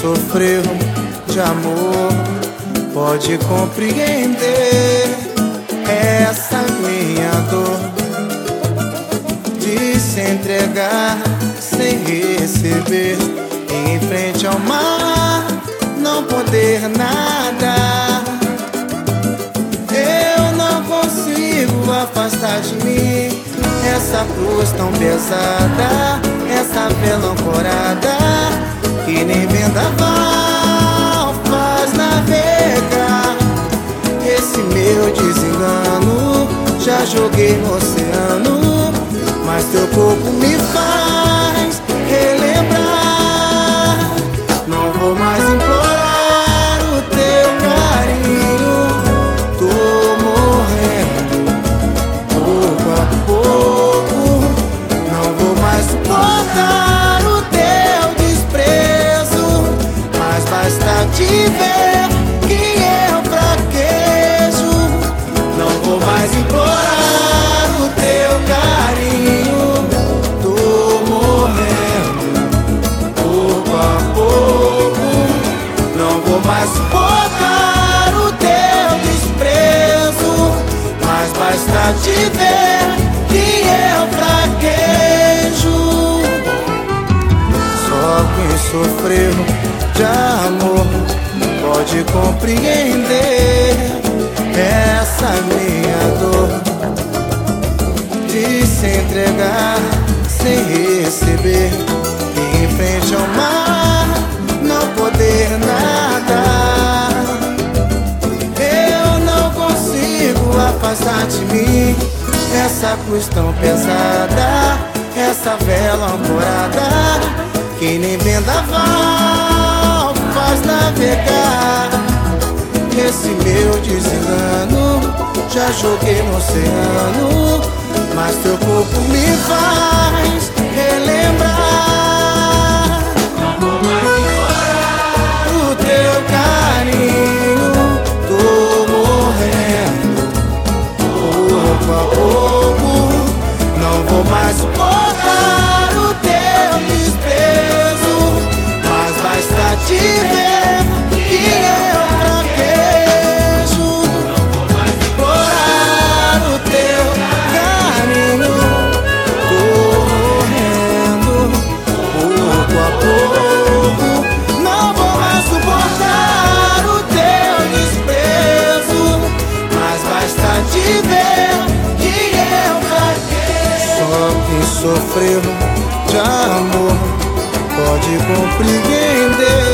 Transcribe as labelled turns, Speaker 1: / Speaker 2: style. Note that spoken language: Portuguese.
Speaker 1: sofreu de amor pode compreender essa minha dor de se entregar sem receber, em frente ao mar, não poder nada. Eu não consigo afastar de mim essa cruz tão pesada, essa vela ancorada que nem vendaval faz navegar. Esse meu desengano já joguei no oceano, mas teu corpo me faz relembrar. Não vou mais implorar o teu carinho, tô morrendo pouco a pouco. Não vou mais suportar o teu desprezo, mas basta te ver que eu fraquejo. Não vou mais implorar o teu carinho, tô morrendo pouco a pouco. Não vou mais suportar o teu desprezo, mas basta te ver que eu fraquejo. Só quem sofreu de amor pode compreender essa minha dor de se entregar sem receber, em frente ao mar, não poder nada. Eu não consigo afastar de mim essa cruz tão pesada, essa vela ancorada que nem vendaval faz navegar. Esse meu desengano já joguei no oceano, mas teu corpo me faz relembrar. Não vou mais embora o teu carinho, tô morrendo pouco a pouco. Não vou mais suportar o teu desprezo, mas basta te ver que eu fraquejo. Não vou mais implorar o teu carinho, tô morrendo pouco a pouco. Não vou mais suportar o teu desprezo, mas basta te ver que eu fraquejo. Só quem sofreu de amor pode compreender